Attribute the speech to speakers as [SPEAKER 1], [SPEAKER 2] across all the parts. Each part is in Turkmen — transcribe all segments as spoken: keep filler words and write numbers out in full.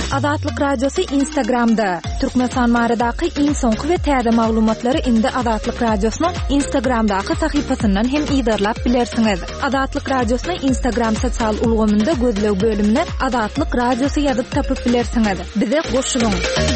[SPEAKER 1] Azatlyk Radiosu Instagramda. Türkmenistan maradaky iň soňky we täze maglumatlary indi Azatlyk Radiosynyň Instagramdaky sahypasyndan hem ýa-da bilersiňiz. Azatlyk Radiosynyň Instagram sosial ulgamynda gözlew bölümine Azatlyk Radiosu ýazyp tapyp bilersiňiz. Bize goşulyň.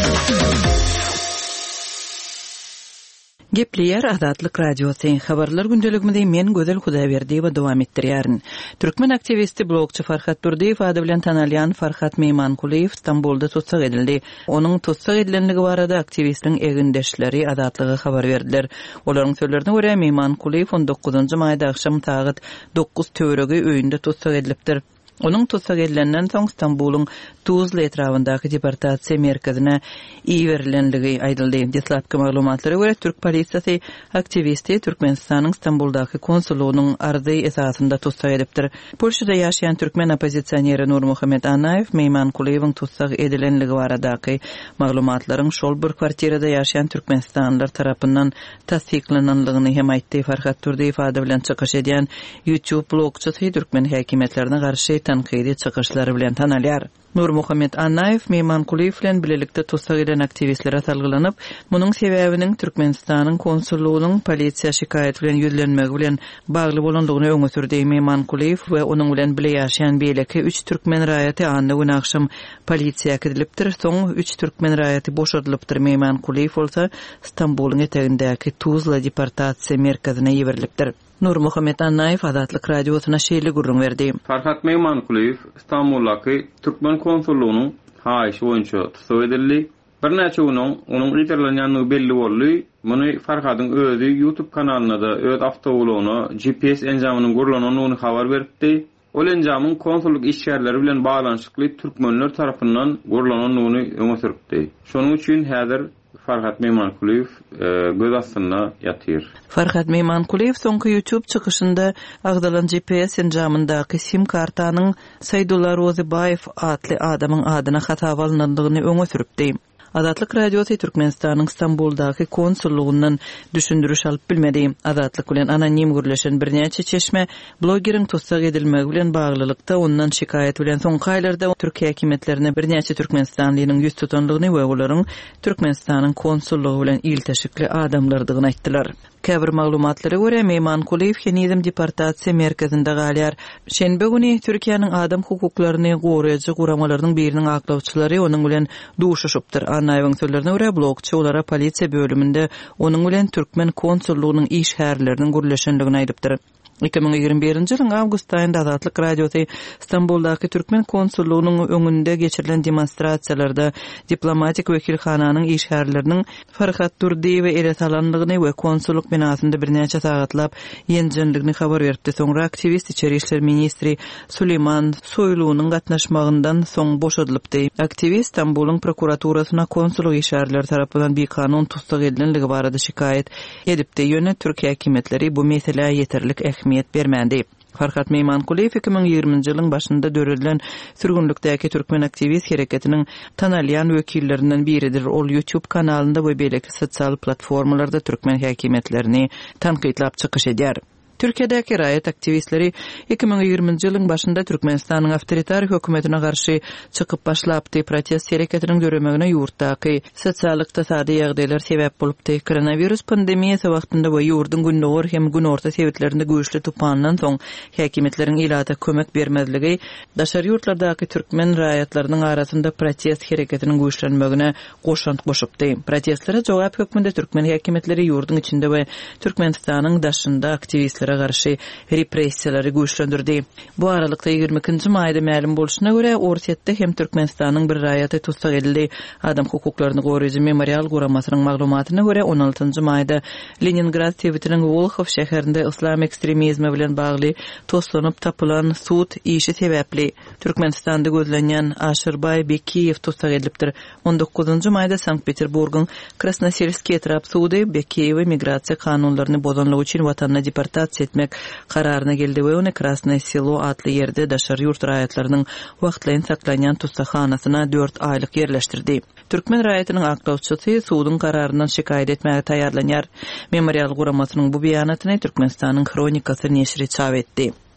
[SPEAKER 2] Gepleyer Azatlyk Radiosyň habarlar gündeliginde men Gözel Hudaýberdi we dowam etdirýärin. Türkmen aktivisti blogçy Farhat Durdiýew ady bilen tanalýan Farhat Meymankuliýew Istanbulda tutsak edildi. Onuň tutsak edilenligi barada aktivistiň egindeşleri Azatlyga habar berdiler. Olaryň sözlerine görä Meymankuliýew on dokuzunçy maýda akşam saat dokuz töweregi öýünde tutsak edilipdir. Onun tutsak edilenden soň Istanbul'un Tuzla etrafındaky deportasiýa merkezine iýerilenligi aýdyldy. Dastlapky maglumatlara görä Türk polisiýasy aktivisti Türkmenistanyň Istanbuldaky konsullugynyň arzy esasynda tutsak edipdir. Polşada ýaşaýan türkmen opozisiýoneri Nurmuhammed Anaýew Meymankuliýewiň tutsak edilenligi baradaky maglumatlaryň şol bir kwartirada ýaşaýan türkmenistanlylar tarapyndan tasdiklananlygyny hem aýtdy. Farhat Durdiýew ady bilen çykyş edýän YouTube blogçysy türkmen häkimetlerine garşy tanqidi çykyşlary bilen tanalýar. Nurmuhammed Anaýew Meymankuliýew bilen birlikde tutsak eden aktivistlere salgylanyp, munyň sebäbiniň Türkmenistanyň konsullugynyň polisiýa şikaýet bilen ýüzlenmegi bilen bagly bolandygyny öňe sürdi. Meymankuliýew we onuň bilen birle ýaşaýan beýleki üç türkmen raýaty andy gün akşam polisiýa kidilipdir. Soň üç türkmen raýaty boşadylypdyr. Meymankuliýew bolsa Istanbul'un etegindäki Tuzla deportasiýa merkezine ýeberilipdir. Nurmuhammed Anaýew Azatlyk Radiosyna şeýle gurrun berdi.
[SPEAKER 3] Farhat Meymankuliýew Istanbuldaky türkmen konsullugynyň haýyşy boýunça tutsak edildi. Bir näçe güniň onuň ýetirlenýänligi belli boldy. Muny Farhatyň özü YouTube kanalyna da öz awtobulugyna G P S enjamynyň gurulanyny habar beripdi. Ol enjamyň konsulluk işgärleri bilen baglanyşykly türkmenler tarapyndan gurulanyny öňe süripdi. Şonuň üçin häzir Farhat Meymankuliýew göz astynda ýatyr.
[SPEAKER 2] Farhat Meymankuliýew soňky YouTube çykyşynda agdalan G P S enjamyndaky sim kartanyň Saýdullah Rozybayew adly adamyň adyna hata alınandygyny öňe süripdi. Azatlyk Radiosu Türkmenistanyň Istanbuldaky konsullugyndan düşündürüş alyp bilmedi. Azatlyk bilen anonim gürleşen birnäçe çeşme blogeriň tutsak edilmegi bilen baglylykda ondan şikaýet bilen soňky aýlarda Türk häkimetlerine birnäçe Türkmenistanlynyň ýüz tutanlygyny we olaryň Türkmenistanyň konsullugy bilen ilteşikli adamlardygyny aýtdylar. Käbir maglumatlara görä Meymankuliýew Henizm deportasiýa merkezinde galýar. Şenbe güni Türkiýanyň adam hukuklaryny goraýjy guramalarynyň biriniň aklawçylary onuň bilen duşuşypdyr. Anaýewiň sözlerine görä blogçy olara polisiýa bölüminde onuň bilen türkmen konsullugynyň iş härleriniň gürleşenligini aýdypdyr. iki bin ýigirme birinji ýylyň awgust aýynda Azatlyk Radiosu Istanbuldaky türkmen konsullugynyň öňünde geçirilen demonstrasiýalarda diplomatik wekilhananyň iş härleriniň Farhat Durdiýew ele salanlygyny we konsulluk binasynda birnäçe sagatlap ýenjenligini habar berdi. Soňra aktivist içeri işler ministri Süleyman Soýlunyň gatnaşmagyndan soň boşadylypdy. Aktivist Istanbul'un prokuraturasyna konsulluk iş härleri tarapyndan bir kanun tutsak edilenligi barada şikaýet edipdi. Ýöne Türk häkimetleri bu meseleye yeterlik ähmiýet bermädi. Farhat Meymankuliýew iki bin ýigrimiji ýylyň başynda döredilen sürgünlükdäki türkmen aktivist hereketiniň tanalýan wekillerinden biridir. Ol YouTube kanalynda we beýleki sosial platformalarda türkmen häkimetlerini tanqidlap çykyş edýär. Türkiýedäki raýat aktivistleri iki bin ýigrimiji ýylyň başynda Türkmenistanyň awtoritar hökümetine garşy çykyp başlapdy. Protest hereketiniň göremegine ýurtdaky sosial ykdysady ýagdaýlar sebäp bolupdy. Koronavirus pandemiýasy wagtynda we ýurdun günnäwir hem gün orta sebäplerinde güýçli tupandan soň häkimetleriň ilata kömek bermezligi daşary ýurtlardaky türkmen raýatlarynyň arasynda protest hereketiniň güýçlenmegine goşant boşupdy. Protestlere jogap hökmünde türkmen häkimetleri ýurdun içinde we Türkmenistanyň daşynda aktivist garşy repressiýalary güýçlendirdi. Bu aralykda ýygrimi ikinji maýda ma'lum bolşuna görä Orsetde hem Türkmenistanyň bir raýaty tutsak edildi. Adam hukuklaryny goraýjy memorial guramasynyň maglumatyna görä on altynjy maýda Leningrad sebätiniň Volkhov şäherinde islam ekstremizmi bilen bagly toslanyp tapylan sud işi sebäpli Türkmenistanda gözlenýän Aşyrbay Bekiýew tutsak edilipdir. on dokuzunçy maýda Sankt-Peterburgyň Krasnoselski etrap sudy Bekiýew migrasiýa kanunlaryny bozanlyk üçin watanyna deportasiýa etmek kararyna geldi we ony Krasnoy Selo adly ýerde daşary ýurt raýatlarynyň wagtlaýyn saklanýan tutsakxanasyna dört aýlyk ýerleşdirdi. Türkmen raýatynyň aklawçysy suwdyň kararyndan şikaýet etmäge taýýarlanýar. Memorial guramasynyň bu beýanatyny Türkmenistanyň Kronikasy neşri çap etdi.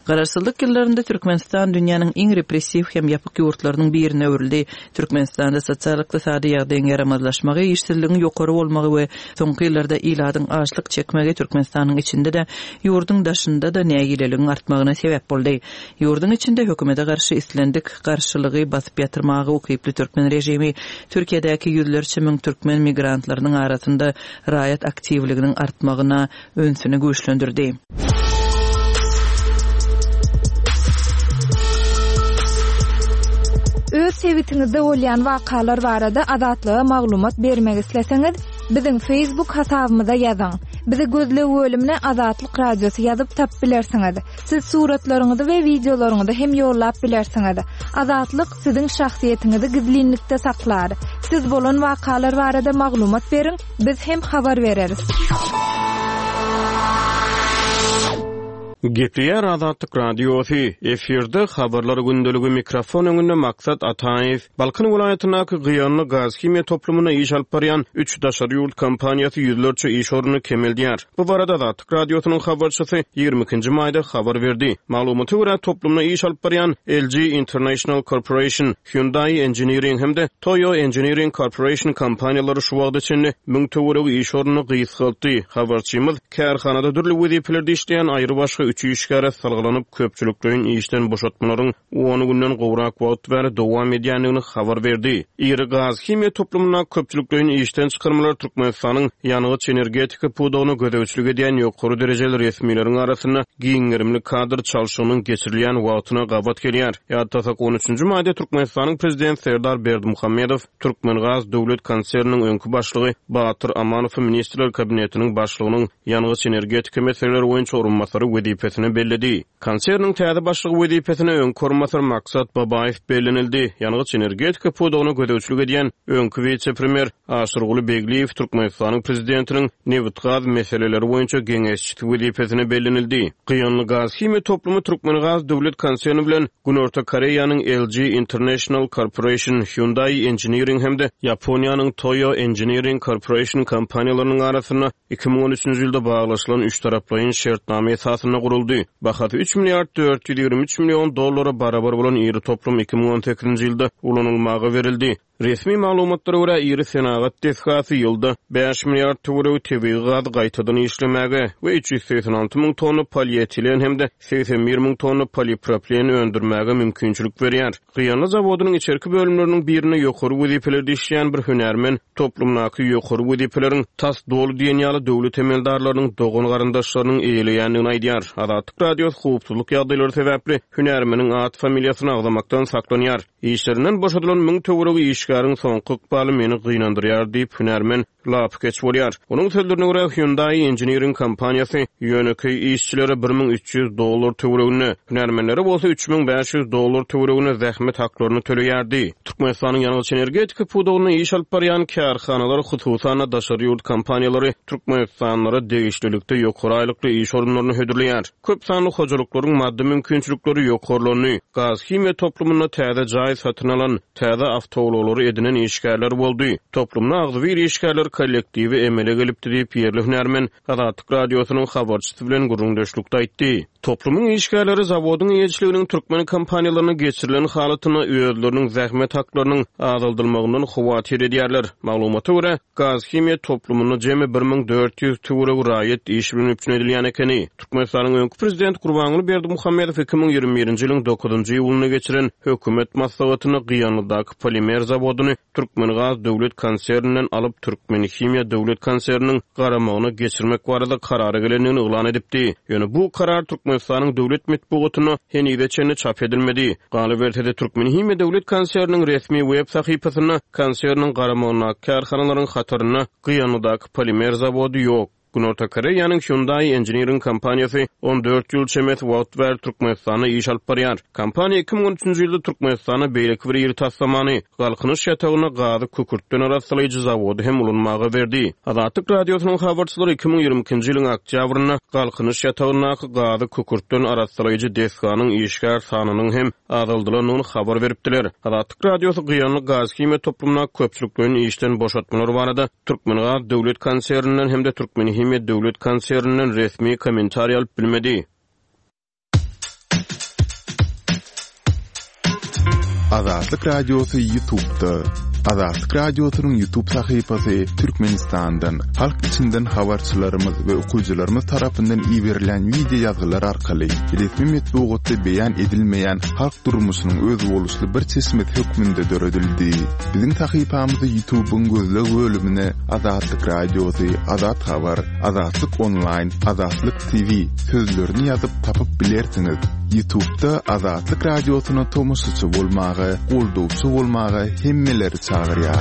[SPEAKER 2] Gararsızlyk ýyllarynda Türkmenistan dünýäniň iň repressiw hem ýapyk ýurtlarynyň birine öwrildi. Türkmenistanda sosial-ykdysady ýagdaýyň yaramazlaşmagy, işsizligiň ýokary bolmagy we soňky ýyllarda iladyň açlyk çekmegi Türkmenistanyň içinde de ýurdun daşynda da nägileligiň artmagyna sebäp boldy. Ýurdun içinde hökümete garşy islendik garşylygy basyp ýatyrmagy ukyply Türkmen rejimi Türkiýedäki ýüzlerçe müň türkmen migrantlarynyň arasynda raýat aktivliginiň artmagyna önsüni güýçlendirdi.
[SPEAKER 1] Öz sevitiňizde bolýan wakalar barada azatlyga maglumat bermek isleseňiz, biziň Facebook hasabymyza ýazyň. Bizi gözlep bölümine Azatlyk Radiosu ýazyp tap bilersiňiz. Siz suratlaryňyzy we videolaryňyzy hem ýollap bilersiňiz. Azatlyk siziň şahsiýetiniňizi gizlinlikde saklar. Siz bolan wakalar barada maglumat beriň, biz hem habar bereriz.
[SPEAKER 4] Gepliýär Azatlyk Radiosu efirde habarlary gündeligi mikrofon öňünde Maksat Ataýew Balkan welaýatynyň Gyýanly gaz himiýa toplumyna iş alyp barýan üç daşary ýurt kompaniýasy ýüzlerçe iş oruny kemeldýär. Bu barada Azatlyk Radiosynyň habarçysy ýygrimi ikinji maýda habar berdi. Maglumaty görä toplumyna iş alyp barýan L G International Corporation, Hyundai Engineering hemde Toyo Engineering Corporation kompaniýalary şu wagtda içinde müň töweregi iş oruny gyýysgaldy. Habarçymyz kärhanada dürli wezifelerde işleýän aýry başga üç işgäre salgylanyp köpçüliklerin işden boşatmalaryň on günden gowrak wagt bäri dowam edýändigini habar berdi. Iri gaz himiýa toplumyna köpçüliklerin işden çykarmalary Türkmenistanyň ýanygyç energetika puwdagyny gödäwçilik edýän ýokary derejeli resmiýetleriniň arasynda giňerimli kadr çalşygynyň geçirilýän wagtyna gabat gelýär. Ýa-da on üçünji maýda Türkmenistanyň prezidenti Serdar Berdimuhammedow Türkmengaz döwlet konserniniň öňkü başlygy Batyr Amanow ministrler kabinetiniň başlygynyň ýanygyç energetika meseleleri boýunça orunmasary wezifesini belledi. Konserniň täze başlygy wezifesine öňkü orunmasar Maksat Babaýew bellenildi. Ýanygyç energetika puwdagyny gödäwçilik edýän öňkü vice-premier Aşyrguly Begliýew Türkmenistanyň prezidentiniň neft gaz meseleleri boýunça geňeşçi wezifesine bellenildi. Gyýanly gaz himiýa toplumy Türkmengaz döwlet konserni bilen Günorta Koreýanyň L G International Corporation, Hyundai Engineering hemde Ýaponiýanyň Toyo Engineering Corporation kompaniýalarynyň arasynda iki ming on üçünji ýylda baglaşylan üç taraplyň şertname esasynda guruldy. Bahat üç milliard dört yüz ýygrimi üç million dollara barabar bolan iri toplum iki ming on sekizinji ýylda ulanylmagy verildi. Resmi maglumatlara görä iri senagat tesgasy ýylda beş milliard töwereg tebii gaz gaýtadan işlemege we üç yüz seksen alty ming tonna polietilen hemde seksen bir ming tonna polipropilen öndürmäge mümkinçilik berýär. Gyýanly zawodynyň içerki bölümleriniň birine ýokary wezifelerde işleýän bir hünärmen toplumnaky ýokary wezifeleriň tas dolu diýen ýaly döwlet emeldarlarynyň dogon garandaşlarynyň eýleýändigini aýdýar. Azatlyk Radiosu howpsuzlyk ýagdaýlary sebäpli hünärmeniň at familiýasyny agdamakdan saklanýar. İşlerinden boşadylan müň töweregi işgäriň soňky ykbaly meni gynandyrýar diýip hünärmen lap geç bolýar. Onuň sözlerine görä Hyundai Engineering kompaniýasy ýöneki işçilere bir ming üç yüz dollar töweregine, hünärmenlere bolsa üç ming beş yüz dollar töweregine zähmet haklaryny töleýärdi. Türkmenistanyň ýanygyç energetika puwdagyny iş alyp barýan kärhanalar, hususan daşary ýurt kompaniýalary Türkmenistanlara degişlilikde ýokary aýlykly iş orunlaryny hödürleýär. Köp sanly hojalyklaryň maddi mümkinçilikleri ýokarlygyny, gaz himiýa toplumyna täze jaý satyn alan, täze awtowlary edinen işgärler boldy. Toplumna agdyr işgärler kollektiwi emele gelipdi diýip ýerli hünärmen Azatlyk Radiosynyň habarçysy bilen gurulmuşlukda aýtdy. Toplumyň işgärleri zawodyň ýetişliginiň türkmen kompaniýalaryna geçirilen halatyny özleriniň zähmet haklarynyň azaldylmagyndan howatir edýärler. Maglumata görä, gaz himiýa toplumyna jemi bir ming dört yüz töwereg raýat iş bilen üpçün edilýän ekeni. Türkmenistanyň öňkü prezidenti Gurbanguly Berdimuhammedow iki ming ýygrimi birinji ýylyň dokuzunji ýylyna geçiren hökümet maslahatyny Gyýanlydaky polimer zawodyny Türkmengaz döwlet konserninden alyp Türkmen himiýa döwlet konserniniň garamagyna geçirmek barada karary gelendigini oglan edipdi. Ýöne bu karar Türkmenistanyň döwlet metbuatyna henüde çenli çap edilmedi. Galyp ertede Türkmen himiýa döwlet konserniniň resmi web sahypasyna konserniň garamagyna kärhanalaryň hatyryna Gyýanlydaky polimer zawody ýok. Günorta Koreýanyň Hyundai Engineering kompaniýasy on dört ýyl çemet wagt ber Türkmenistana iş alyp barýar. Kompaniýa iki ming on üçünji ýylda Türkmenistana beýleki bir ýeri taslamany, galkynyş ýatagyna gazy kükürtden araslyjy zawody hem ulanmagy berdi. Azatlyk Radiosynyň habarçylary iki ming ýygrimi ikinji ýylyň oktýabryna galkynyş ýatagyna gazy kükürtden araslyjy deskanyň işgär sanynyň hem azaldylygyny habar beripdiler. Azatlyk Radiosu Gyýanly gaz himiýa toplumna köpçüliklerin işden boşatmalary barada Türkmengaz döwlet konserninden hem de Türkmen himiýa döwlet konserninden resmi kommentariýa alyp bilmedi.
[SPEAKER 5] Azatlyk Radiosu YouTube'da. Azatlyk Radiosu'nun YouTube sayfasy Türkmenistan'dan, halk içinden habarçylarymyz we okuyjylarymyz tarapyndan ýiberilen video ýazgylar arkaly resmi metbuatda beýan edilmeýän halk durmuşynyň öz boluşly bir çeşmet hökmünde döredildi. Biziň sayfamyzda YouTube'un gözleg bölümine Azatlyk Radiosu, Azat Habar, Azatlyk Online, Azatlyk T V sözlerini ýazyp tapyp bilersiňiz. YouTube'da Azatlyk Radiosu'na tomusçy bolmagy, goldugçy bolmagy hemmeleri çağırýar.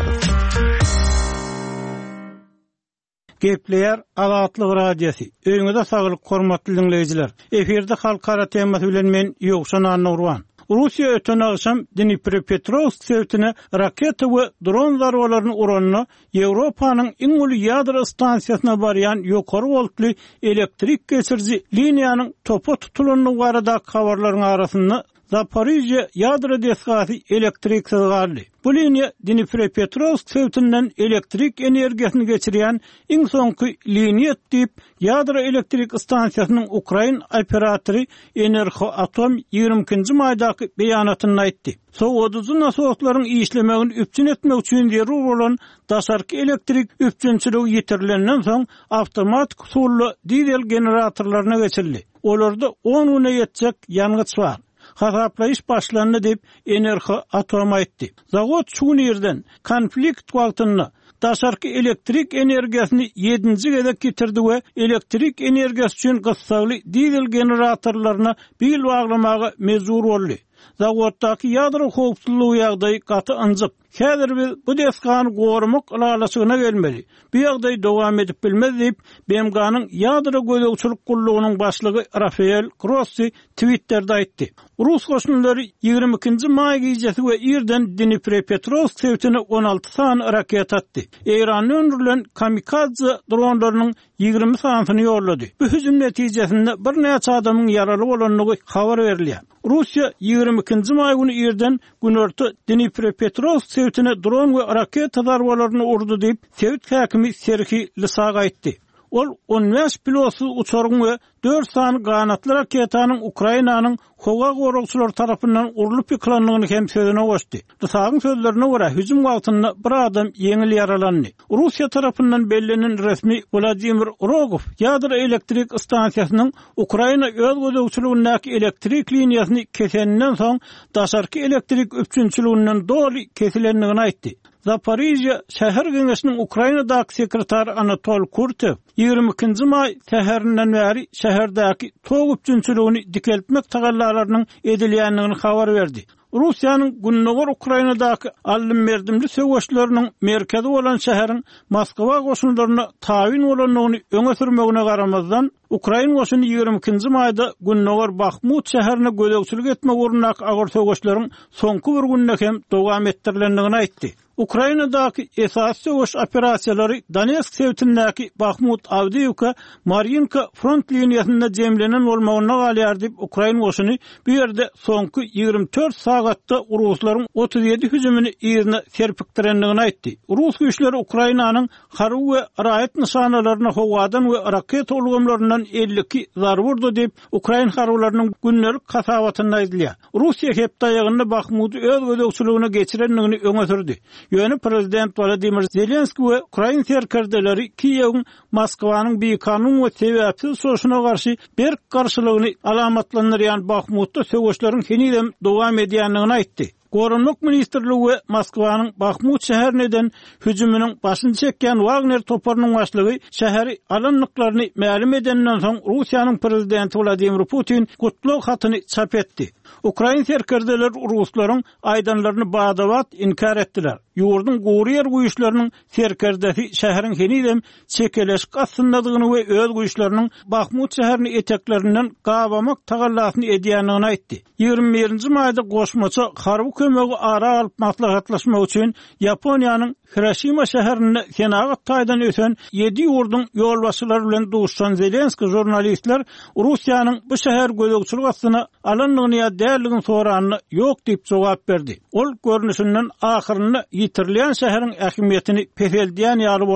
[SPEAKER 6] Gepleýär Azatlyk Radiosu. Öňüňizde saglyk hormatly dinleýijiler. Eferde halkara temasy bilen men Ýogşan Anurwan. Russiýa öten agşam Dnipropetrovsk şehrine raketa we dron zarwalaryny uranyny Ýewropanyň iň uly ýadro stansiýasyna barýan ýokary voltly elektrik geçirji liniýanyň topa tutulanyny barada habarlaryň arasynda Zaporizhye ýadro desgasy elektrik sızgarly. Bu liniýa Dnipropetrovsk şehrinden elektrik energiýasyny geçirýän iň soňky liniýa diýip ýadro elektrik stansiýasynyň Ukraina operatory Energoatom ýygrimi ikinji maýdaky beýanatyny aýtdy. Sowudyjy nasowaklaryň işlemegini üpçün etmek üçin zerur bolan daşarky elektrik üpçünçiligi ýetirilenden soň awtomatik usully dizel generatorlaryna geçirildi. Olarda on güne ýetjek ýangıç bar. Hasaplaýyş başlandy diýip Energoatom aýtdy. Zawod şu ýerden konflikt wagtyny daşarky elektrik energiýasyny ýedinji gezek getirdi we elektrik energiýasy üçin gysgaly dizel generatorlaryna bil baglamagy mezur boldy. Zawoddaky ýadro howpsuzlygy ýagdaýy gaty anjyp, häzir biz bu desgany gorumak alalasyna gelmeli. Bu ýagdaý dowam edip bilmez diýip B M G'nyň ýadro gözegçilik gullugynyň başlygy Rafael Grossi Twitter'da aýtdy. Rus goşunlary ýygrimi ikinji maý gecesi we ýerden Dnipropetrovsk şehrine on alty san raket atdy. Eýranyň öndürilen kamikaze dronlarynyň ýygrimi sanyny ýollady. Bu hüjüm netijesinde bir näçe adamyň ýaraly bolanyny habar berilýär. Russiýa ýygrimi ikinji maý güni ýerden günorta Dnipropetrovsk şehrine dron we raket zarwalaryny urdy diýip şehir häkimi Serhiy Lysag aýtdy. Ol on beş pilotsuz uçargyň we dört san ganatly raketanyň Ukrainanyň howa gorugçylary tarapyndan urulyp ýyklandygyny hem sözüne goşdy. Lysagyň sözlerine görä hüjüm wagtynda bir adam ýeňil yaralandy. Russiýa tarapyndan bellenen resmi Vladimir Rogov ýadro elektrik stansiýasynyň Ukraina öz gözegçiligindäki elektrik liniýasyny kesenden soň daşarky elektrik üpçünçiliginden doly kesilendigini aýtdy. Zaporizhye şäher geňeşiniň Ukrainadaky sekretary Anatol Kurtev ýygrimi ikinji maý täherinden bäri şäherdäki tog üpçünçiligini dikeltmek tagallalarynyň edilýändigini habar berdi. Russiýanyň günnäger Ukrainadaky allym merdimli söwüşleriniň merkezi bolan şäheriň Moskwa goşunlaryna taýin bolanlygyny öňe sürmegine garamazdan Ukraina goşuny ýygrimi ikinji maýda günnäger Bakhmut şäherine gözegçilik etmek urunak agar söwüşleriň soňky bir günde hem dowam ettirilendigini aýtdy. Ukrainadaky esas söwüş operasiýalary Donetsk şehrindäki Bakhmut, Avdiivka, Mariinka front liniýasynda jemlenen bolmagyna galýar diýip Ukraina goşuny bu ýerde soňky ýygrimi dört sagatda Ruslaryň otuz ýedi hüjümini ýerine serpikdirendigini aýtdy. Rus güýçleri Ukrainanyň harby we raýat nişanalaryna howadan we raket ulgamlaryndan elli iki zar vurdy diýip Ukraina harbylarynyň günnelik kasabatyny aýdylýar. Russiýa hep daýagyny Bakhmuty öz gözegçiligine geçirendigini öňe sürdi. Ýöne prezident Vladimir Zelenski we Ukraina serkerdeleri Kiýewiň Moskwanyň beýkanlyň we sebäpsiz soşuna garşy bir garşylygyny alamatlandyrýan Bakhmutda söwüşleriň henidem dowam edýändigini aýtdy. Gorunluk Ministrligi we Moskwanyň Bakhmut şäherininden hüjüminiň başyny çekýän Wagner toparynyň başlygy şäheri alanyklaryny ma'lum edenden soň Russiýanyň prezidenti Vladimir Putin gutluk hatyny çap etdi. Ukraina serkerdeler Ruslaryň aýdanlaryny badawat inkar etdiler. Ýurdun goýer güýçleriniň serkerdesi şäheriň henidem çekeleşik asyndadygyny we öz güýçleriniň Bakhmut şäherini eteklerinden gabamak tagallasyn edýändigini aýtdy. ýygrimi birinji maýda goşmaça harby kömegi ara alyp maslahatlaşmak üçin Ýaponiýanyň Hiroşima şäherinde senagat taýdan ösen ýedi ýurdun ýolbaşçylary bilen duşan Zelenski jurnalistler Russiýanyň bu şäher gözegçilik astyna alanlygyny ýa däldigini soranyny ýok diýip jogap berdi. Ol görnüşinden ahyrynda ýitirilýän şäheriň ähmiýetini peseldiýän ýaly boldy.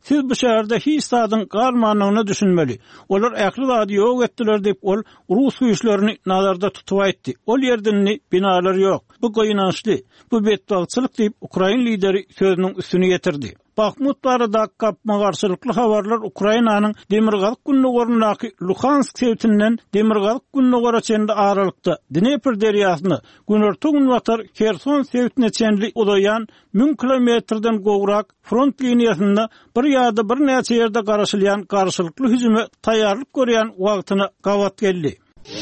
[SPEAKER 6] Siz bu şäherde hiç sadyň galmanyny düşünmeli. Olar ähli zady ýok etdiler diýip ol Rus güýçlerini nazarda tutup aýtdy. Ol ýerdinni binalar ýok. Bu goýunçly, bu betbalçylyk diýip Ukraina lideri sözüniň üstüne getirdi. Bakhmut barada kapma garşylykly habarlar Ukrainanyň Demirgalyk günnügorundaky Luhansk sewtinden Demirgalyk günnügorachynda aralykda Dnepr derýasyny günortun watar Kherson sewtine çenli ulayan ming kilometrden gowrak front liniýasynda bir ýa-da bir näçe ýerde garaşylýan garşylykly hüjüme taýýarlyk görýän wagtyna gawat geldi.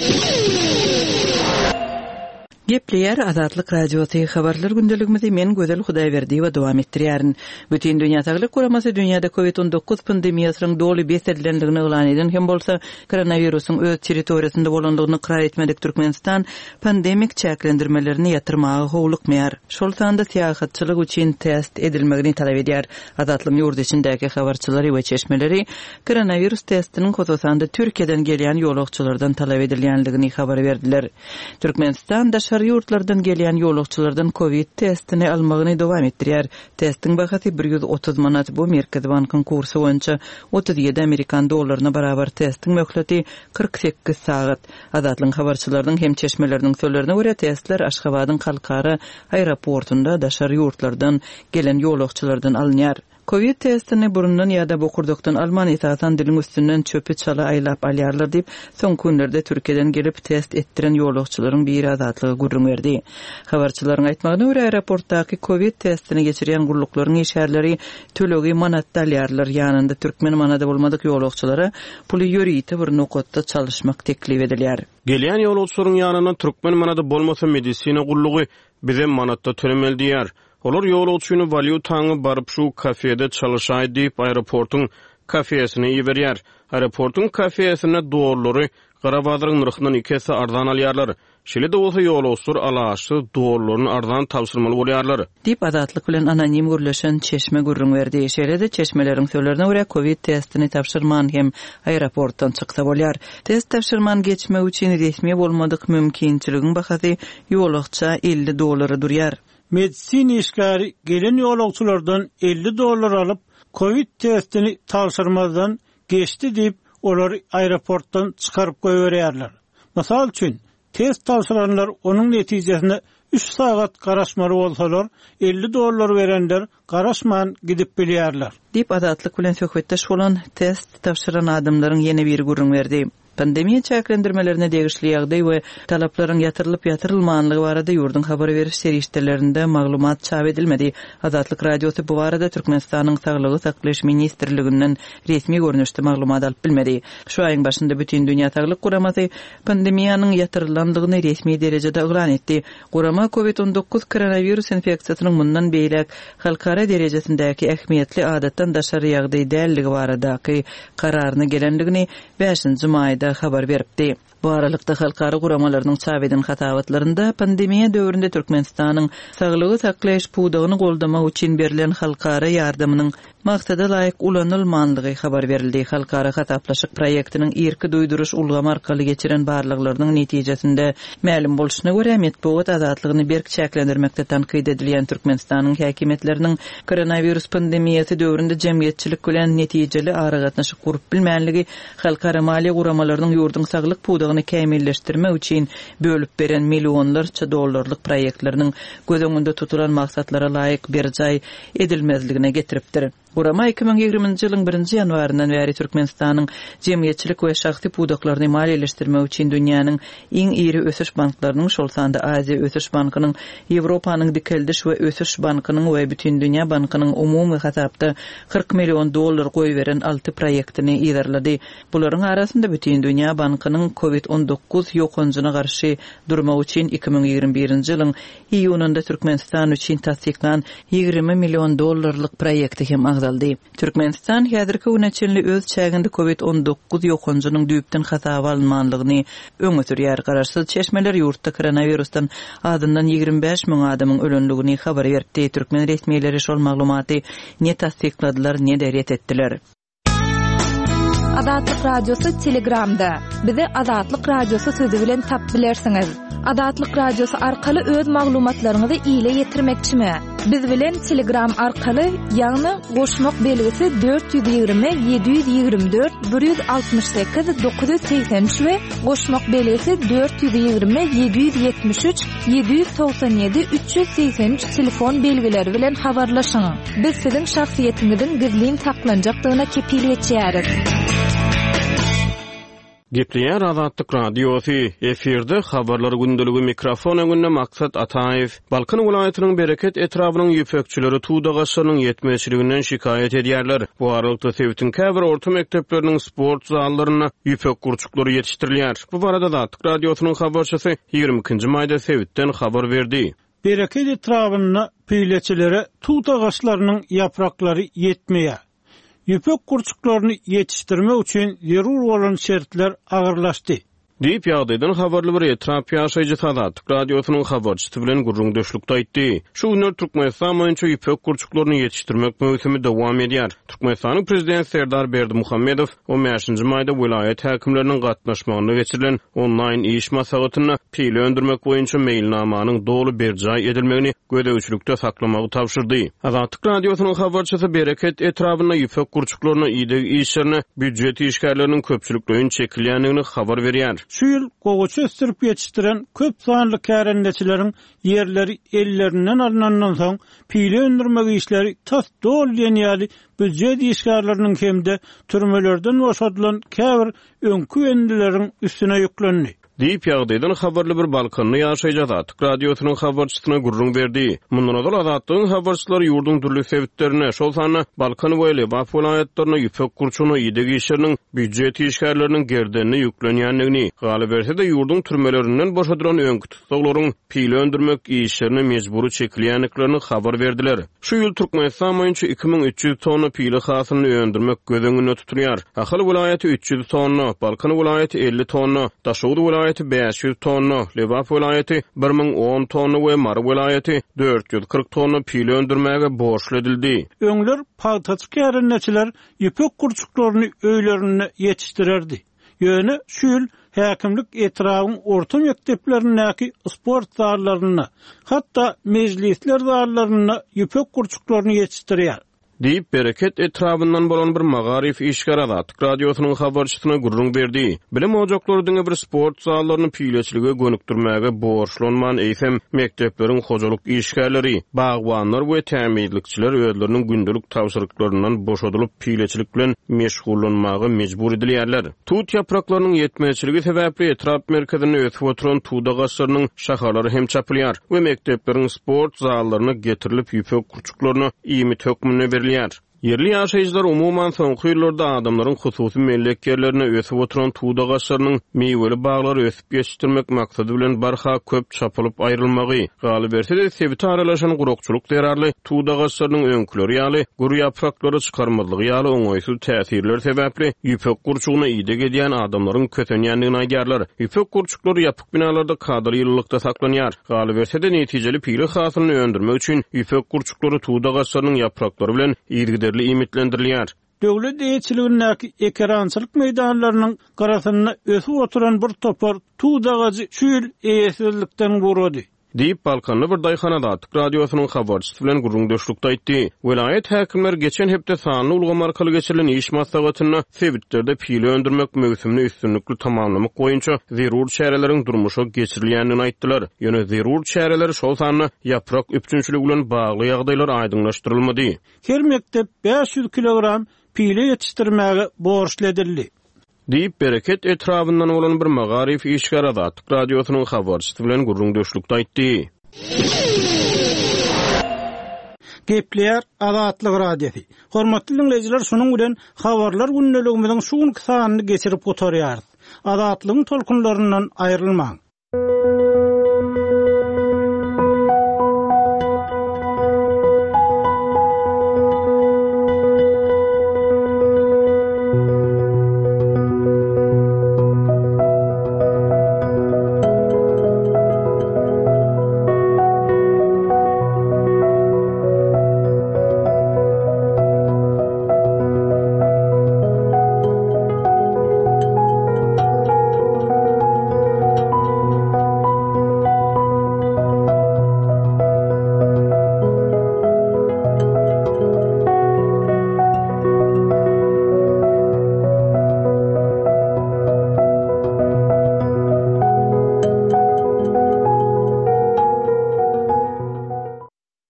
[SPEAKER 2] Gepleyer Azatlyk radiosu habarlar gündeligimizi men Gözel Hudaýberdi we dowam etdirýärin. Bütün dünýä saglyk guramasy dünýäde covid on dokuz pandemiýasynyň doly besedlendigini elan eden hem bolsa koronawirusyň öz territoriýasynda bolandygyny krar etmedik Türkmenistan pandemik çäklendirmelerini ýatyrmagy howlukmaýar. Şol sanda syýahatçylyk üçin test edilmegini talap edýär. Azatlyk ýurdu içindäki habarçylary we çeşmeleri koronawirus testiniň hosasanda Türkiýeden gelýän ýolagçylardan talap edilýändigini habar berdiler. Türkmenistan da yurtlardan gelýän ýolagçylardan Covid testini almagyny dowam etdirýär. Testiň bahasy bir ýüz otuz manat. Bu Merkez Bankynyň kursy boýunça otuz ýedi Amerikan dollaryna barabar testiň möhleti kırk sekiz saat. Azatlyk habarçylarynyň hem çeşmeleriniň sözlerine görä testler Aşgabatyň halkara aeroportunda daşar ýurtlardan gelen ýolagçylardan alınýar. Covid testini burundan ýa-da bokurdukdan alman esasan dilin üstünden çöpü çala aýlap alýarlar diýip soň günlerde Türkiýeden gelip test etdiren ýolagçylaryň bir azatlygy gurrun berdi. Habarçylaryň aýtmagyna görä aeroportdaky Covid testini geçirýän gurluklaryň işärleri tölegi manatda alýarlar. Ýanynda türkmen manada bolmadyk ýolagçylara puly ýörýte bir nokatda çalışmak teklip edilýär.
[SPEAKER 4] Gelýän ýolagçylaryň ýanyna türkmen manada bolmasa medisina gurlugy bize manatda tölemeli diýär. Olar ýolagçyny valyutaňy baryp şu kafede çalışaý diýip aeroportyň kafesine ýeberýär. Aeroportyň kafesine dolary Garabadyryň nyrkyndan iki esse arzan alýarlar. Şeýle de bolsa ýolagçylar alaşy dolary arzan tapşyrmaly bolýarlar.
[SPEAKER 2] Dip azatlyk bilen anonim gürleşen çeşme gurrun berdi. Şeýle de çeşmeleriň sözlerine görä Covid testini tapşyrman hem aeroportdan çyksa bolýar. Test tapşyrman geçmek üçin resmi bolmadyk mümkinçiligiň bahasy ýolagça elli dollary durýar.
[SPEAKER 6] Medisin işgari gelen ýolagçylardan elli dollar alıp Covid testini tapşyrmazdan geçti diýip olary aeroportdan çykaryp goýberýärler. Mysal üçin test tapşyranlar onuň netijesinde üç saat garaşmaly bolsalar elli dollar berenler garaşman gidip bilýärler.
[SPEAKER 2] Dip azatlyk bilen söhbetdeş bolan test tapşyran adamlaryň ýene bir gurrun berdi. Pandemiýa çäklendirmelerine degişli ýagdaý we talaplaryň ýatyrylyp ýatyrylmanlygy barada ýurdun habar beriş serişdelerinde maglumat çap edilmedi. Azatlyk radiosu bu barada Türkmenistanyň Saglygy saklaýyş ministrliginden resmi görnüşde maglumat alyp bilmedi. Şu aýyň başynda bütün dünýä saglyk guramasy pandemiýanyň ýatyrlandygyny resmi derejede elan etdi. Gurama covid on dokuz koronawirus infeksiýasynyň mundan beýlek halkara derejesindäki ähmiýetli adatdan daşary ýagdaý dälligi baradaky kararyny gelendigini beşinji maýda habar beripdi. Bu aralykda halkara guramalarynyň çap eden hatawatlarynda pandemiýa döwründe Türkmenistanyň saglygy saklaýyş puwdagyny goldamak üçin berilen halkara ýardamynyň maksada laýyk ulanylmanlygy habar berildi. Halkara hataplaşyk proýektiniň irki duýduruş ulgamy arkaly geçiren barlyklarynyň netijesinde ma'lum bolşyna görä medeniýet azatlygyny berk çäklendirmekde tanqid edilýän Türkmenistanyň häkimetleriniň koronavirus pandemiýasy döwründe jemgyýetçilik bilen netijeli aragatnaşyk gurup bilmänligi halkara maliýe guramalarynyň ýurdun saglyk puwdagyny kämilleşdirmek üçin bölüp beren millionlarça dollarlyk proýektleriniň göz öňünde tutulan maksatlara laýyk berjay edilmezligine getiripdir. Gurama iki ming ýygrimiňji ýylyň birinji ýanwaryndan bäri Türkmenistanyň jemgyýetçilik we şahsy puwdaklaryny maliýeleşdirmek üçin dünýäniň iň iri ösüş banklarynyň şol sanda Aziýa Ösüş Bankynyň, Ýewropanyň Dikeldiş we Ösüş Bankynyň we bütün dünýä bankynyň umumy hasapda kırk million dollar goýberen alty proýektini ýerledi. Bularyň arasynda bütün dünýä bankynyň covid on dokuz ýokunjyna garşy durmak üçin iki ming ýygrimi birinji ýylyň iýununda Türkmenistan üçin tasdiklan ýygrimi million dollarlyk proýekti hem agdaldy. Türkmenistan häzirki güneçli öz çäginde covid on dokuz ýokunjynyň düýpden hasaba alınmanlygyny öňe sürýär. Garaşsyz çeşmeler ýurtda koronavirusdan adyndan ýygrimi beş miň adamyň ölenligini habar berdi. Türkmen resmiýetleri şol maglumaty ne tasdikladylar, ne de ret etdiler.
[SPEAKER 1] Azatlyk radiosu Telegramda. Bize Azatlyk radiosu sözi bilen tap bilersiňiz. Azatlyk radiosu arkaly öz maglumatlaryňyzy ýyla ýetirmekçimi? Biz bilen Telegram arkaly ýagny goşmak belgisi dört yüz ýygrimi yedi yüz ýygrimi dört bir yüz altymyş sekiz dokuz yüz seksen üç we goşmak belgisi dört yüz ýygrimi yedi yüz ýetmiş üç yedi yüz togsan ýedi üç yüz seksen üç telefon belgileri bilen habarlaşyň. Biz siziň şahsiýetiňizin gizlin saklanjakdygyna kepillik etýäris.
[SPEAKER 4] Gepleýär Azatlyk radiosu efirde habarlar gündüligi mikrofon öňünde Maksat Ataýew Balkan welaýatynyň bereket etrabynyň ýüpekçileri tuğdagaşlarynyň ýetmeçiliginden şikaýet edýärler. Bu aralykda Sewitiň käbir orta mekdepleriniň sport zallaryna ýüpek gurçuklary ýetişdirilýär. Bu barada Azatlyk radiosynyň habarçysy ýygrimi ikinji maýda Sewitden habar berdi.
[SPEAKER 6] Bereket etrabyna peýleçilere tuğdagaşlarynyň ýapraklary ýetmeýär. Ýüpek gurçuklaryny ýetişdirmek üçin zerur bolan şertler agyrlaşdy.
[SPEAKER 4] Diýip ýagdaýdan habarly bir etrap ýaşaýjy Azatlyk radiosynyň habarçysy bilen gurrun döşlükde aýtdy. Şu günler Türkmenistan boýunça ýüpek gurçuklaryny ýetişdirmek möhümi dowam edýär. Türkmenistanyň prezidenti Serdar Berdimuhammedow on beşinji maýda vilayet häkimleriniň gatnaşmagyna geçirilen onlaýn iş maslahatyna pili öndürmek boýunça mailnamanyň dolu berjaý edilmegini gödäwçilikde saklamagy tapşyrdy. Azatlyk radiosynyň habarçysy bereket etrabyna ýüpek gurçuklaryny ýydyk işlerini büdjet işgärleriniň köpçülikden çekilýändigini habar berýär.
[SPEAKER 6] Şu ýyl gogaça östürip ýetişdiren köp sanly kärendeçileriň ýerleri ellerinden alynandan soň pili öndürmek işleri tas dolýan ýaly büdjet işgärleriniň hemde türmelerden boşadylan käbir öňkü endileriň üstüne ýüklendi.
[SPEAKER 4] Diýip ýagdaýdan habarly bir Balkanly ýaşaýjy Azatlyk radiosynyň habarçysyna gurrun berdi. Mundan öňe Azatlygyň habarçylary ýurdun türlü sebäplerine, şol sany Balkan we Baf welaýatlaryna ýüpek gurçuny ýydyk işleriniň büdjet işgärleriniň gerdenine ýüklenýändigini, galy berse de ýurdun türmelerinden boşadylan öňkü tutuklaryň pili öndürmek işlerine mejburi çekilýänliklerini habar berdiler. Şu ýyl Türkmenistan boýunça iki bin üç yüz tonna pili hasylyny öndürmek gözeňinde tutulýar. Ahal welaýaty üç yüz tonna, Balkan welaýaty elli tonna, Daşowut welaýaty beş yüz tonna, Lebap welaýaty bir min on tonna we Mar welaýaty dört yüz kırk tonna pili öndürmäge borçlu edildi.
[SPEAKER 6] Öňler paýtaç kärendeçiler ýüpek gurçuklaryny öýlerine ýetişdirerdi. Ýöne şu ýyl häkimlik etrabyň orta mekdeplerindäki sport zallaryna, hatda mejlisler zallaryna ýüpek gurçuklaryny ýetişdirýär.
[SPEAKER 4] Diýip bereket etrabyndan bolan bir magarif işgär Azatlyk radiosynyň habarçysyna gurrun berdi. Bilim ojaklarynyň bir sport zallaryny pileçilige gönükdirmäge borçlanman eýsem mekdepleriň hojalyk işgärleri, bagwanlar we tämirlikçiler özleriniň gündelik tawşyryklarynyň boşadylyp pileçilik bilen meşgullanmagy mejbur edilýärler. Tut ýapraklarynyň ýetmeçiligi sebäpli etrap merkezine ötüp oturan tuğdagaçlarynyň şaharlary hem çapylýar we mekdepleriň sport zallaryna getirilip ýüpek gurçuklaryny iými tökmüne berilýär. Yerli ýaşaýjylar umuman soňky ýyllarda adamlaryň hususy melleklerine ösüp oturan tuğdagaçlarynyň meýweli baglary ösüp ýetişdirmek maksady bilen barha köp çapylyp aýrylmagy, galy berse de sebit aralaşan gurukçuluk derarly tuğdagaçlarynyň öňküleri ýaly guru ýapraklary çykarmalygy ýaly oňaýsuz täsirler sebäpli ýüpek gurçugyna ýydyk edýän adamlaryň kötenýändigini aýdýarlar. Ýüpek gurçuklary ýapyk binalarda kadry ýyllykda saklanýar, galy berse de netijeli pili hasylyny öndürmek üçin ýüpek gurçuklary tuğdagaçlarynyň ýapraklary bilen ýygyderli imitlendirilýär.
[SPEAKER 6] Döwlet eýetçiligindäki ekrançylyk meýdanlarynyň garasyna ösüp oturan bir topar tuğdagaçy şu ýyl eýesizlikden gurady.
[SPEAKER 4] Diýip Balkanly bir daýhanada Azatlyk radiosynyň habarçysy bilen gurrun döşlükde aýtdy. Welaýet häkimler geçen hepde sanly ulgama arkaly geçirilen iş maslahatyna sebäplerde pili öndürmek möhümini üstünlikli tamamlamak boýunça zerur çäreleriň durmuşa geçirilýändigini aýtdylar. Ýöne zerur çäreler şol sany ýaprak üpçünçiligi bilen bagly ýagdaýlar aýdyňlaşdyrylmady. Her
[SPEAKER 6] mektep beş yüz kilogram pili ýetişdirmäge borçlu edildi.
[SPEAKER 4] Diýip bereket etrabyndan bolan bir magarif işgär Azatlyk radiosynyň habarçysy bilen gurrun döşlükde aýtdy.
[SPEAKER 6] Gepleýär Azatlyk radiosi. Hormatly dinleýijiler, şonuň bilen habarlar gündeligimiziň şu günkü sanyny geçirip oturýar. Azatlygyň tolkunlaryndan aýrylmaň.